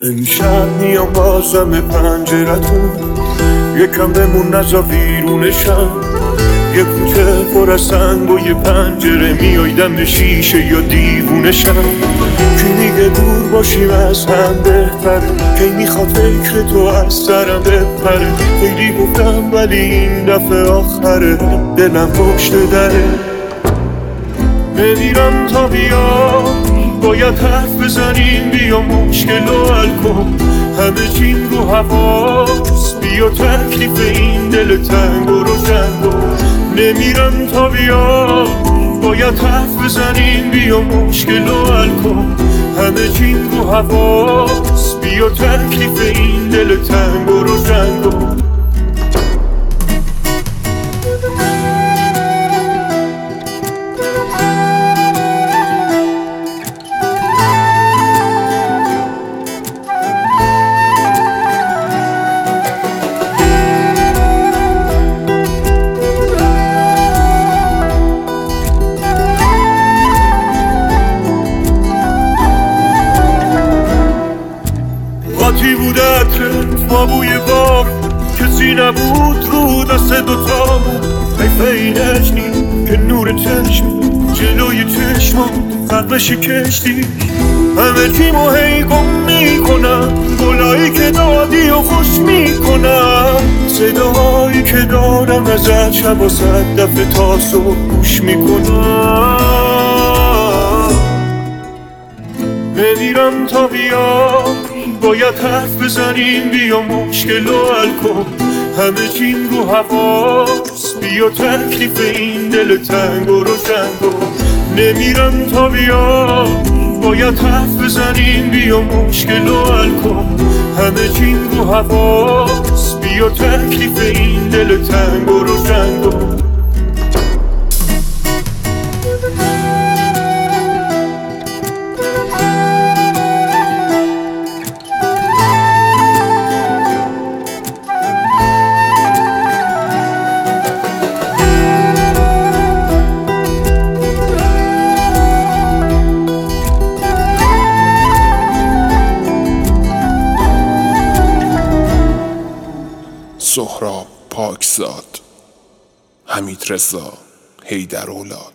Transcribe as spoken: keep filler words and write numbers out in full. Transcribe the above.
امشب میام بازم پنجرتون، یکم بمون نزا ویرونشم. یه کوچه پر از سنگ و یه پنجره، میایدم شیشه یا دیوونشم. کی میگه دور باشیم از هم بهتره، کی میخواد فکر تو از سرم بپره. خیلی گفتم ولی این دفعه آخره، دلم پشت دره. نمیرم تا بیا، باید حرف بزنیم، بیا مشکل رو حل کن. همه چیم رو حواس، بیا تکلیف این دل تنگ و روشن کن. نمیرم تا بیا، باید حرف بزنیم، بیا مشکل رو حل کن. همه چیم رو حواس، بیا تکلیف این دل تنگ و روشن کن. قاطی بود عطرت با بوی باغ، کسی نبود رو دست دوتامون. حیفه این عجلی که نور چشم جلوی چشمم خط شکشتی. همه تیمو هی گم میکنم، گلایی که دادی و خوش میکنم. صداهایی که دارم ازت شب و صد دفعه تا صبح گوش میکنم. نمیرم تا بیا، باید حرف بزنیم، بیا مشکل رو حل کن. همه چیم رو حواس، بیا تکلیف این دل تنگ و روشن کن. نمیرم تا بیا، باید حرف بزنیم، بیا مشکل رو حل کن. همه چیم رو حواس، بیا تکلیف این دل تنگ و روشن کن. سهراب پاکزاد، حمیدرضا حیدرولاد.